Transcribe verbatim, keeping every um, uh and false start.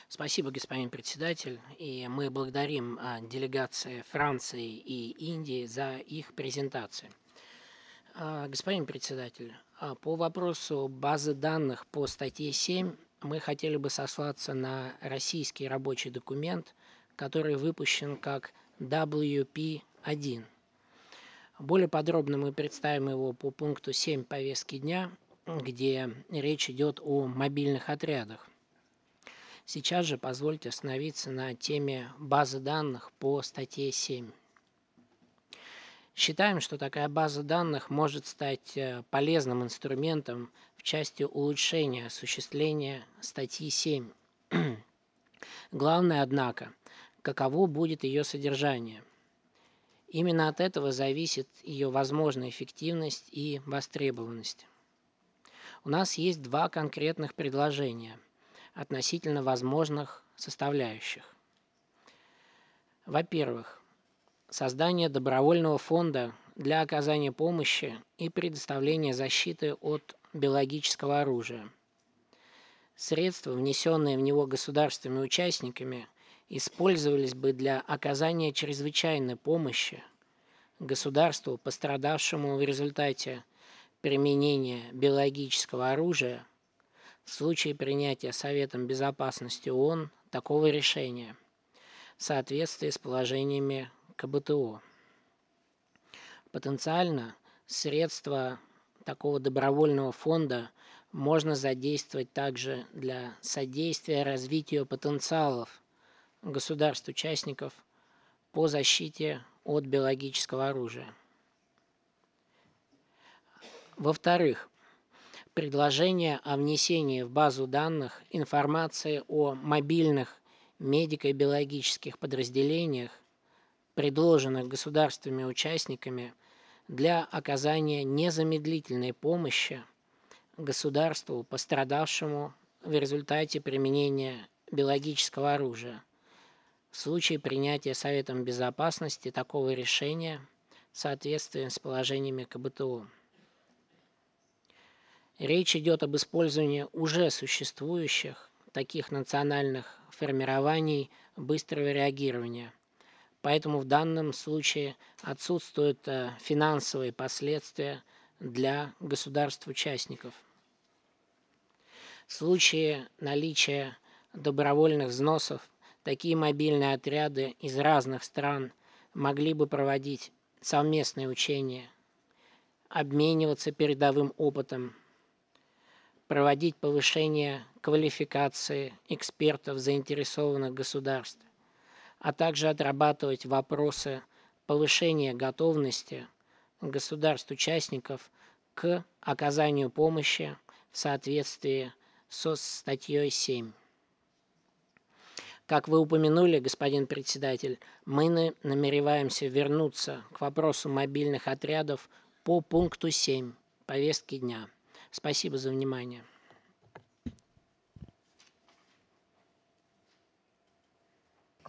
Спасибо, господин председатель. И мы благодарим а, делегации Франции и Индии за их презентации. А, Господин председатель, а, по вопросу базы данных по статье семь мы хотели бы сослаться на российский рабочий документ, который выпущен как дабл ю пи один. Более подробно мы представим его по пункту семь повестки дня, где речь идет о мобильных отрядах. Сейчас же позвольте остановиться на теме базы данных по статье семь. Считаем, что такая база данных может стать полезным инструментом в части улучшения осуществления статьи семь. Главное, однако, каково будет ее содержание. Именно от этого зависит ее возможная эффективность и востребованность. У нас есть два конкретных предложения относительно возможных составляющих. Во-первых, создание добровольного фонда для оказания помощи и предоставления защиты от биологического оружия. Средства, внесенные в него государственными участниками, использовались бы для оказания чрезвычайной помощи государству, пострадавшему в результате применения биологического оружия, в случае принятия Советом Безопасности ООН такого решения в соответствии с положениями ка бэ тэ о. Потенциально средства такого добровольного фонда можно задействовать также для содействия развитию потенциалов государств-участников по защите от биологического оружия. Во-вторых, предложение о внесении в базу данных информации о мобильных медико-биологических подразделениях, предложенных государственными участниками для оказания незамедлительной помощи государству, пострадавшему в результате применения биологического оружия, в случае принятия Советом Безопасности такого решения в соответствии с положениями ка бэ тэ о. Речь идет об использовании уже существующих таких национальных формирований быстрого реагирования. Поэтому в данном случае отсутствуют финансовые последствия для государств-участников. В случае наличия добровольных взносов такие мобильные отряды из разных стран могли бы проводить совместные учения, обмениваться передовым опытом, проводить повышение квалификации экспертов заинтересованных государств, а также отрабатывать вопросы повышения готовности государств-участников к оказанию помощи в соответствии со статьей семь. Как вы упомянули, господин председатель, мы намереваемся вернуться к вопросу мобильных отрядов по пункту семь повестки дня. Спасибо за внимание.